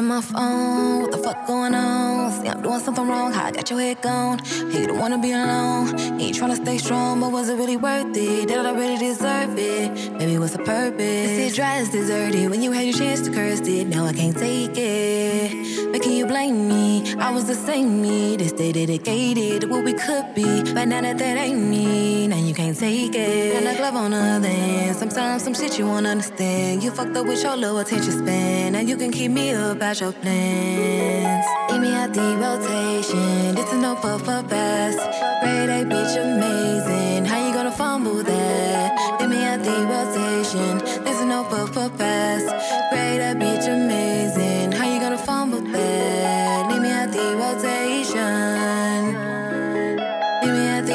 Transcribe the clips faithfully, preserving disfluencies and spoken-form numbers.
on my phone, what the fuck going on? See, I'm doing something wrong, how I got your head gone. Hey, you don't wanna be alone, you ain't tryna stay strong, but was it really worth it? Did I really deserve it? Maybe what's the purpose? This dry as deserted, when you had your chance to curse it. Now I can't take it, but can you blame me? I was the same me, they stay dedicated to what we could be. But now that that ain't me, now you can't take it. And like love on the other end, sometimes some shit you won't understand. You fucked up with your low attention span, and you can keep me up out your plans. Leave me out the rotation, this is no puff up ass. Grade A bitch amazing, how you gonna fumble that? Leave me out the rotation, this is no puff up ass. Grade A bitch amazing, how you gonna fumble that? Leave me out the rotation, leave me out the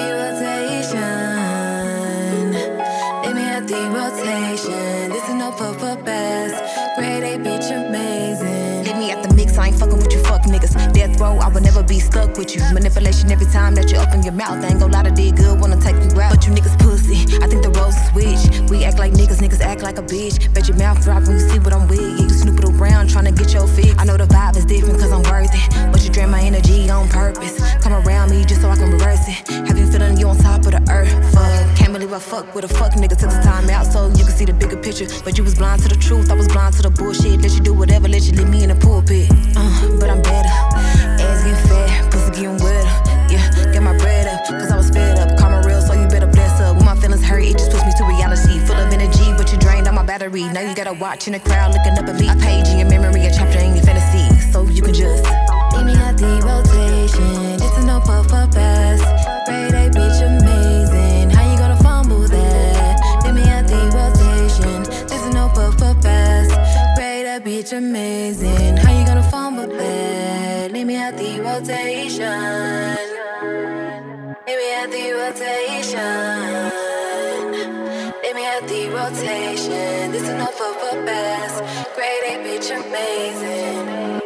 rotation, leave me out the rotation, this is no puff up ass. Grade A bitch amazing. Leave me at the mix, I ain't fucking with you fuck niggas. Death row, I will never be stuck with you. Manipulation every time that you open your mouth. I ain't gon' lie, to did good, wanna take you out, but you niggas pussy. I think the roles switch. We act like niggas, niggas act like a bitch. Bet your mouth drop when you see what I'm with. Yeah, you snooping around tryna get your fix. I know the vibe is different cause I'm worth it, but you drain my energy on purpose. Come around me just so I can reverse it. Have you feeling you on top of the earth? Fuck, can't believe I fuck with a fuck nigga. Took the time out so you can see the bigger picture, but you was blind to the truth, I was blind to the bullshit. Let you do whatever, let you leave me in the pulpit. Uh, but I'm better. Ass getting fat, pussy getting wetter. Yeah, get my bread up, cause I was fed up. Karma real, so you better bless up. When my feelings hurt, it just puts me to reality. Full of energy, but you drained all my battery. Now you gotta watch in the crowd looking up at me. A page in your memory, a chapter in your fantasy, so you can just leave me out the rotation. This is no puff up ass. Grade A bitch amazing, how you gonna fumble that? Leave me out the rotation. This is no puff up ass. Grade A bitch amazing, how you gonna fumble that? Leave me out the rotation. Leave me at the rotation. Leave me at the rotation. This is enough of a pass. Grade A bitch amazing.